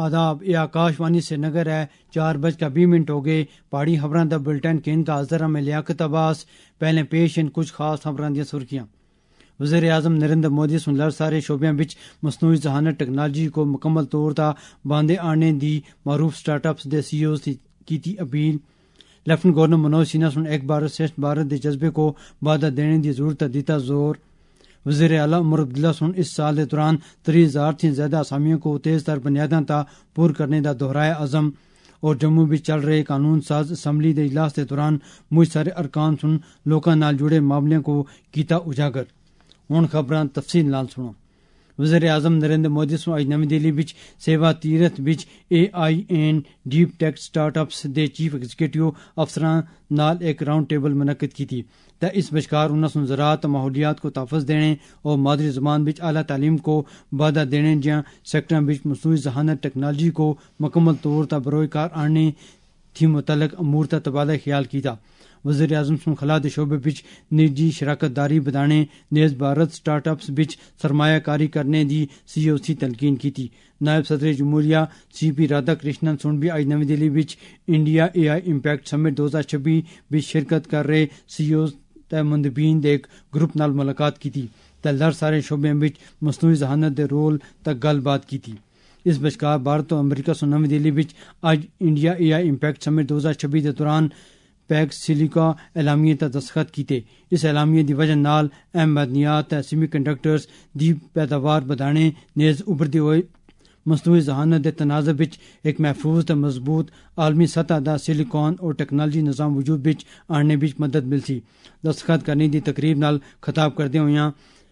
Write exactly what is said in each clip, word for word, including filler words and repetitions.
آداب، یہ آکاشوانی سے نگر ہے۔ چار بج کا بھی منٹ ہو گئے۔ پہاڑی خبراں دا بلٹن کین کا حاضر میں لیاقت عباس۔ پہلے پیش ان کچھ خاص خبراں دی سرخیاں۔ وزیر اعظم نریندر مودی سن لڑ سارے شعبیاں بچ مصنوعی ذہانت ٹیکنالوجی کو مکمل طور تا باندھے آنے دی معروف سٹارٹ اپس دے سی اوز کی تھی اپیل۔ لیفٹنٹ گورنر منوج سنہا سن ایک بھارت شریشٹھ بھارت دے جذبے کو وعدہ دینے دی ضرورت دیتا زور۔ وزیر اعلیٰ عمر عبداللہ سن اس سال کے دوران تری ہزار تھی زیادہ اسامیوں کو تیز تر بنیاداں تا پور کرنے دا دہرایا عزم۔ اور جموں میں چل رہے قانون ساز اسمبلی دے اجلاس کے دوران مجھ سارے ارکان سن لوکاں نال جڑے معاملے کو کیتا اجاگر۔ ہن خبراں تفصیل نال سنو۔ وزیر اعظم نریندر مودی سن اج نویں دہلی بچ سیوا تیرتھ بچ A I and deep tech startups دے چیف ایگزیکٹو افسران نال ایک راؤنڈ ٹیبل منعقد کی تھی۔ تا اس بچکار انہوں سن زراعت ماحولیات کو تحفظ دینے اور مادری زبان بچ اعلیٰ تعلیم کو وعدہ دینے جہاں سیکٹراں بچ مصنوعی ذہانت ٹیکنالوجی کو مکمل طور تا بروئے کار آنے تھی متعلق امور تا تبادلہ خیال کیتا۔ وزیر اعظم سن خلا دے شعبے بچ نجی شراکت داری بدانے نیز بھارت سٹارٹ اپس بچ سرمایہ کاری کرنے دی سی او سی تلقین کی تھی۔ نائب صدر جمہوریہ سی پی رادھا کرشنن سن بھی آج نویں دہلی بچ انڈیا اے آئی امپیکٹ سمٹ دو ہزار چھبی بچ شرکت کر رہے سی اوز تے مندبین دے ایک گروپ نال ملاقات کی تھی تے لڑ سارے شعبے بچ مصنوعی ذہانت دے رول تک گل بات کی تھی۔ اس بچکار بھارت اور امریکہ سن نویں دہلی بچ اج انڈیا اے آئی امپیکٹ سمٹ دو ہزار چھبی دے دوران پیک سلیکا اعلامیے تا دستخط کیتے۔ اس اعلامیے دی وجہ نال اہم معدنیات تے سیمی کنڈکٹرز دی پیداوار بدانے نیز ابھردے ہوئے مصنوعی ذہانت دے تناظر بچ ایک محفوظ تے مضبوط عالمی سطح دا سلیکان اور ٹیکنالوجی نظام وجود بچ آنے بچ مدد مل سی۔ دستخط کرنے دی تقریب نال خطاب کردے ہوئے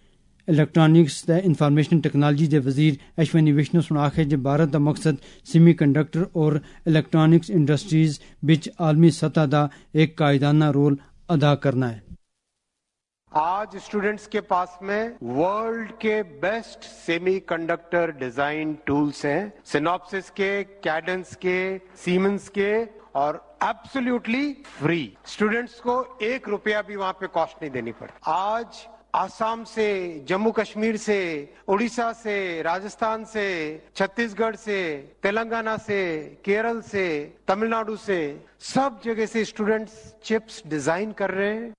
الیکٹرانکس تے انفارمیشن ٹیکنالوجی دے وزیر اشونی وشنو سن آخے جے بھارت دا مقصد سیمی کنڈکٹر اور الیکٹرانکس انڈسٹریز بچ عالمی سطح دا ایک قائدانہ رول ادا کرنا ہے۔ آج اسٹوڈنٹس کے پاس میں ورلڈ کے best semiconductor design tools ہیں، سینوپسس کے، کیڈنس کے، سیمنس کے، اور ایبسلیوٹلی فری۔ اسٹوڈنٹس کو ایک روپیہ بھی وہاں پہ کاسٹ نہیں دینی پڑتی۔ آج آسام سے، جموں کشمیر سے، اڑیسہ سے، راجستھان سے، چھتیس گڑھ سے، تلنگانہ سے، کیرل سے، تمل ناڈو سے، سب جگہ سے اسٹوڈنٹس چپس ڈیزائن کر رہے ہیں۔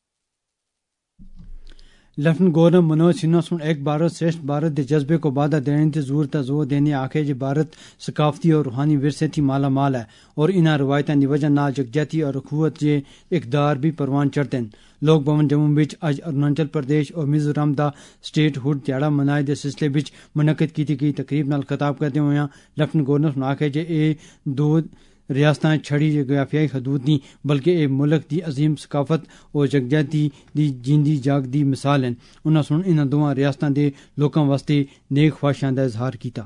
لیفٹنٹ گورنر منوج سنہا سن ایک بھارت شریشٹھ بھارت دے جذبے کو وعدہ دینے تے ضرورت زور دینے آکھے جے بھارت ثقافتی اور روحانی ورثے تھی مالا مال ہے اور انہاں روایتاں دی وجہ نال یکجہتی اور اخوت جے اقدار بھی پروان چڑھتے ہیں۔ لوک بھون جموں بچ اج اروناچل پردیش اور میزورم دا سٹیٹ ہوڈ دیہڑا منائے دے سلسلے بچ منعقد کیتی گئی تقریب نال خطاب کرتے ہوئے لیفٹنٹ گورنر سن آکھے جے اے دو ریاستاں چھڑی جغرافیائی حدود نہیں بلکہ اے ملک دی عظیم ثقافت اور یکجہتی دی جیندی جاگ دی مثال ہیں۔ انہاں سن انہاں دونوں ریاستاں دے لوکاں واسطے نیک خواہشاں دا اظہار کیتا۔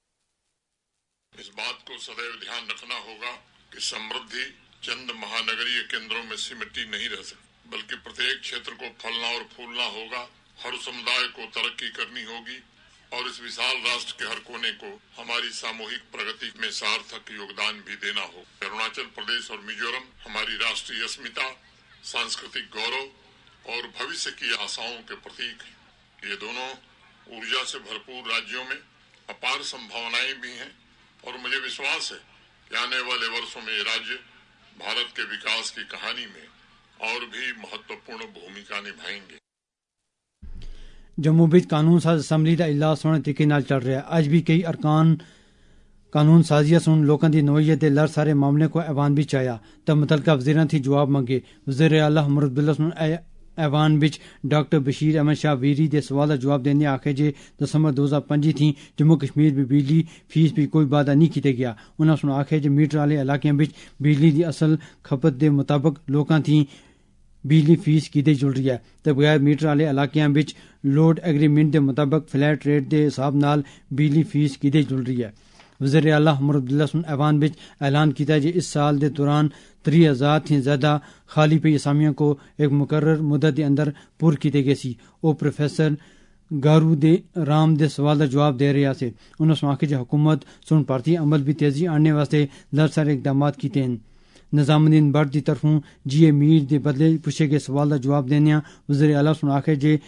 اس بات کو سدیو دھیان رکھنا ہوگا کہ سمردھی چند مہانگریہ کیندروں میں سمٹی نہیں رہ سکتی بلکہ پرتیک چھیتر کو پھلنا اور پھولنا ہوگا، ہر سمدائے کو ترقی کرنی ہوگی اور اس وشال راشٹر کے ہر کونے کو ہماری ساموہک پرگتی میں سارتھک یوگدان بھی دینا ہو۔ اروناچل پردیش اور میزورم ہماری راشٹری اسمتا، سانسکرتک گورو اور بھوشیہ کی آساؤں کے پرتیک ہیں۔ یہ دونوں ارجا سے بھرپور راجیوں میں اپار سمبھاونائیں بھی ہیں اور مجھے وشواس ہے کہ آنے والے برسوں میں یہ راجیہ بھارت کے وکاس کی کہانی میں اور بھی مہتوپورن بھومکا نبھائیں گے۔ جموں بچ قانون ساز اسمبلی کا اجلاس سونے طریقے نال چل رہا ہے۔ اج بھی کئی ارکان قانون سازیہ سن لوکاں دی نوعیت دے لڑ سارے معاملے کو ایوان بچ آیا تب متعلقہ وزیراں تھی جواب منگے۔ وزیر اعلیٰ عمر عبداللہ سن ایوان بچ ڈاکٹر بشیر احمد شاہ ویری دے سوال کا جواب دینے آخے جے دسمبر دو ہزار پنجی تھی جموں کشمیر بھی بجلی فیس بھی کوئی وعدہ نہیں کیتے گیا۔ انہاں سن آخے جے میٹر والے علاقے بچ بجلی دی اصل کھپت دے مطابق لوکاں تھی بجلی فیس کیتے جل رہی ہے تے بغیر میٹر والے علاقے بچ لوڈ ایگریمنٹ دے مطابق فلیٹ ریٹ دے حساب نال بجلی فیس کیتے جل رہی ہے۔ وزیر اعلیٰ عمر عبداللہ سن ایوان بچ اعلان کیتا جے اس سال دے دوران تری ہزار تھی زیادہ خالی پئی اسامیاں کو ایک مقرر مدت دے اندر پور کیتے گئے سی۔ او پروفیسر گارو دے رام دے سوال کا جواب دے رہا سے۔ انہوں نے آخیا جے حکومت سن بھارتی عمل بھی تیزی آنے واسطے لڑ سارے اقدامات کیتے ہیں۔ نظام الدین بٹ کی طرفوں جی اے میر دے بدلے پوچھے گئے سوال کا جواب دینے وزیر اعلیٰ سن آخیا جے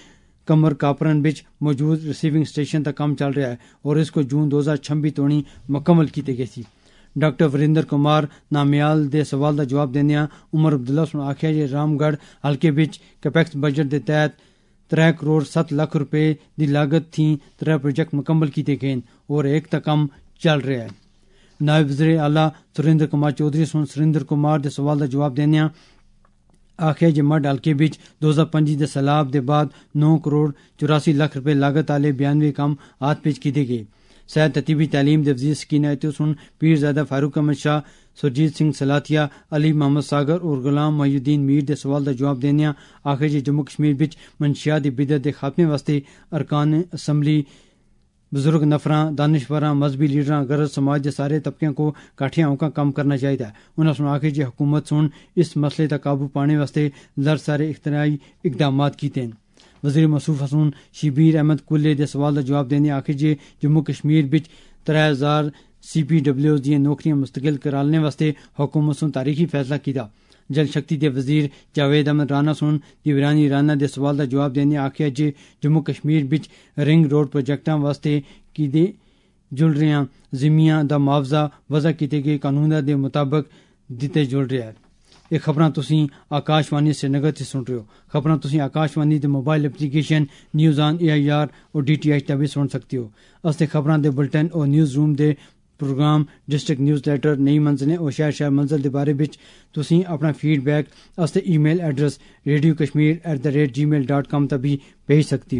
کمر کاپرن بچ موجود ریسیونگ اسٹیشن تک کام چل رہا ہے اور اس کو جون دو ہزار چھبی تونی مکمل کی گئی تھی. ڈاکٹر وریندر کمار نامیال دے سوال کا جواب دیندیاں عمر عبداللہ نے آخیا کہ رام گڑھ حلقے بچ کیپیکس بجٹ کے تحت ترے کروڑ ست لاکھ روپے دی لاگت تھی ترے پروجیکٹ مکمل کیتے گئے اور ایک تک کم چل رہا ہے. نائب وزیر اعلیٰ سریندر کمار چودھری سن سریندر کمار دے سوال کا جواب دیندیاں آخیا کہ مڈ حلقے بچ دو ہزار پنجی دے سیلاب دے بعد نو کروڑ چوراسی لاکھ روپے لاگت والے بیانوے کام ہاتھ پیچ کیتے گئے. صحت ترتیبی تعلیم دے وزیر سکینہ ایتو سن پیر زادہ فاروق احمد شاہ سرجیت سنگھ سلاتیا علی محمد ساگر اور غلام محی الدین میر دے سوال کا جواب دیندیاں آخیا کہ جموں کشمیر بچ منشیات دی بدعت دے خاتمے واسطے ارکان اسمبلی بزرگ نفراں دانشوراں مذہبی لیڈراں غرض سماج کے سارے طبقوں کو کاٹھیاں ہو کر کام کرنا چاہیے. انہوں نے آخیا کہ حکومت سن اس مسئلے تک قابو پانے واسطے لر سارے اختراعی اقدامات کیتے ہیں. وزیر موصوف حسون شبیر احمد کلے دے سوال کا جواب دینے آخیا جی جموں کشمیر بچ ترے ہزار سی پی ڈبلیو دی نوکریاں مستقل کرالنے واسطے حکومت سن تاریخی فیصلہ کیتا. جل شکتی دے وزیر جاوید احمد رانا سن دیورانی رانا دے سوال کا جواب دینے آخیا جی جموں کشمیر بچ رنگ روڈ پروجیکٹاں واسطے کیدے جل رہا زمیاں دا معاوضہ وضع کیتے گئے قانون دے مطابق دیتے جل رہا ہے. یہ خبراں تسی آکاشوانی سری نگر سے سن رہے ہو. خبراں تسی آکاشوانی دے mobile application news on A I R اور ڈی ٹی ایچ تے بھی سن سکتے ہو. استے خبراں دے بلٹن اور نیوز روم دے پروگرام ڈسٹرکٹ نیوز لیٹر نئی منزلیں اور شہر شہر منزل دے بارے بچ تسی اپنا فیڈ بیک استے email address radio Kashmir at the rate Gmail dot com تے بھی بھیج سکتی ہو.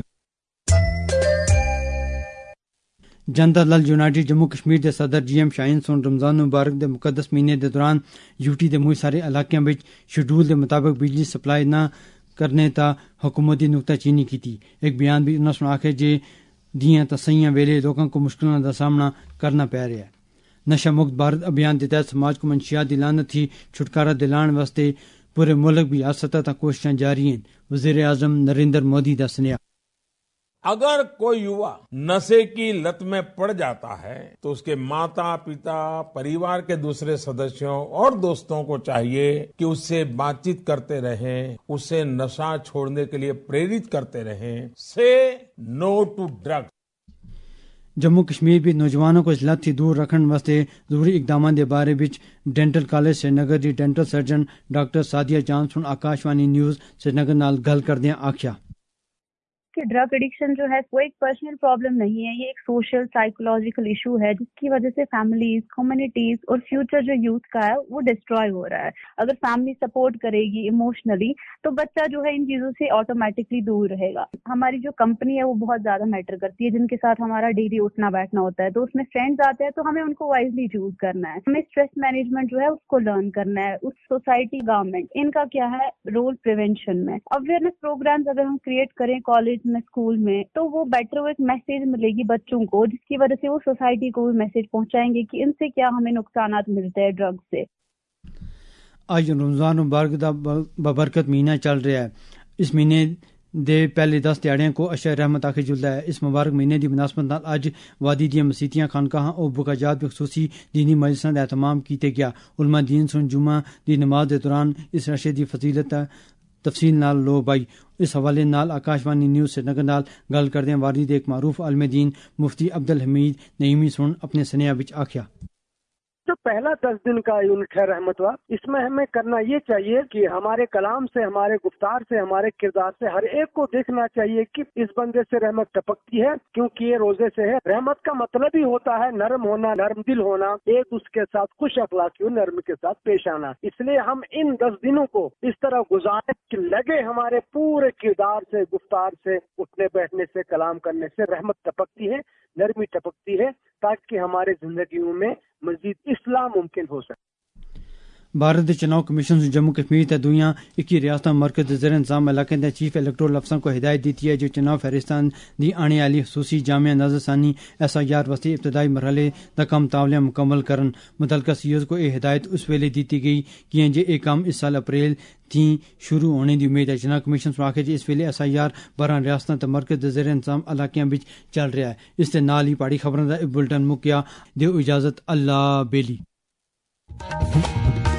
جنتا دل یونائٹڈ جموں کشمیر دے صدر جی ایم شاہین سن رمضان مبارک دے مقدس مہینے دے دوران یوٹی دے موئی سارے علاقوں میں شیڈول دے مطابق بجلی سپلائی نہ کرنے تا حکومتی نکتہ چینی کی تھی. ایک بیان بھی انہوں نے آخیا جے دیاں تسیاں ویلے لوگوں کو مشکلوں کا سامنا کرنا پی رہا ہے. نشہ مکت بھارت ابھیان کے تحت سماج کو منشیات دی لعنت تھی چھٹکارا دلان واسطے پورے ملک بھی ہر سطح تک کوششیں جاری ہیں. وزیر اعظم نریندر مودی دا سنیا اگر کوئی یوا نشے کی لت میں پڑ جاتا ہے تو اس کے ماتا پتا پریوار کے دوسرے سدسیوں اور دوستوں کو چاہیے کہ اس سے بات چیت کرتے رہیں, اسے نشہ چھوڑنے کے لیے پریرت کرتے رہیں. Say no to drug. Jammu Kashmir بھی نوجوانوں کو اس لت تھی دور رکھنے واسطے ضروری اقدامات کے بارے بچ ڈینٹل کالج سری نگر دی dental surgeon doctor Sadia Jan سن آکاشوانی نیوز سری نگر نال گل کردیاں آکھیا کہ ڈرگ ایڈکشن جو ہے وہ ایک پرسنل پرابلم نہیں ہے, یہ ایک سوشل سائیکولوجیکل ایشو ہے جس کی وجہ سے فیملیز, کمیونٹیز اور فیوچر جو یوتھ کا ہے وہ ڈسٹروائے ہو رہا ہے. اگر فیملی سپورٹ کرے گی ایموشنلی تو بچہ جو ہے ان چیزوں سے آٹومیٹکلی دور رہے گا. ہماری جو کمپنی ہے وہ بہت زیادہ میٹر کرتی ہے, جن کے ساتھ ہمارا ڈیلی اٹھنا بیٹھنا ہوتا ہے, تو اس میں فرینڈز آتے ہیں تو ہمیں ان کو وائزلی چوز کرنا ہے. ہمیں اسٹریس مینجمنٹ جو ہے اس کو لرن کرنا ہے. اس سوسائٹی گورنمنٹ ان کا کیا ہے رول پریونشن میں. اویئرنیس پروگرامز اگر ہم کریٹ کریں کالج میں اسکول میں تو وہ بیٹر ایک میسج ملے گی بچوں کو, جس کی وجہ سے وہ سوسائٹی کو بھی میسج پہنچائیں گے کہ ان سے کیا ہمیں نقصانات ملتے ہیں ڈرگ سے. آج رمضان مبارک دا ببرکت مہینہ چل رہا ہے. اس مہینے دے پہلے دس دیہڑیاں کو اشر رحمت آخر جلدا ہے. اس مبارک مہینے دی مناسبت نال اج وادی دیاں مسیتیاں خانقاہاں اور بکاجات میں خصوصی دینی مجلساں دا اہتمام کیتے گیا. علماء دین سن جمعہ دی نماز دے دوران اس رشے دی فضیلت تفصیل نال لو بائی. اس حوالے نال آکاشوانی نیوز سری نگر نال گل کردے وارد ایک معروف عالم دین مفتی عبد الحمید نعیمی سن اپنے سنیا وچ آکھیا جو پہلا دس دن کا یونٹ ہے رحمت وا, اس میں ہمیں کرنا یہ چاہیے کہ ہمارے کلام سے, ہمارے گفتار سے, ہمارے کردار سے ہر ایک کو دیکھنا چاہیے کہ اس بندے سے رحمت ٹپکتی ہے کیونکہ یہ روزے سے ہے. رحمت کا مطلب ہی ہوتا ہے نرم ہونا, نرم دل ہونا, ایک اس کے ساتھ خوش اخلاقی نرم کے ساتھ پیش آنا. اس لیے ہم ان دس دنوں کو اس طرح گزارے کہ لگے ہمارے پورے کردار سے, گفتار سے, اٹھنے بیٹھنے سے, کلام کرنے سے رحمت ٹپکتی ہے, نرمی ٹپکتی ہے, تاکہ ہمارے زندگیوں میں مزید اصلاح ممکن ہو سکے. بھارت دے چناؤ کمیشن جموں کشمیر تے دویاں اکی ریاستاں مرکز دے زیر انتظام علاقے دے چیف الیکٹورل افسران کو ہدایت دیتی ہے جو چناؤ فہرستان دی آنے والی خصوصی جامعہ نظر ثانی ایس آئی آر واسطے ابتدائی مرحلے دا کام تاولیاں مکمل کرن. متعلقہ سی اوز کو یہ ہدایت اس ویلے دیتی گئی کہ جے یہ کام اس سال اپریل تھی شروع ہونے دی امید ہے. چناؤ کمیشن نے آخیا جی اس ویلے ایس آئی آر بارہ ریاستاں تے مرکز دے زیر انتظام علاقیاں وچ چل رہا ہے. اس دے نال ہی پہاڑی خبراں دا بلٹن مکیا دیو اجازت اللہ بیلی.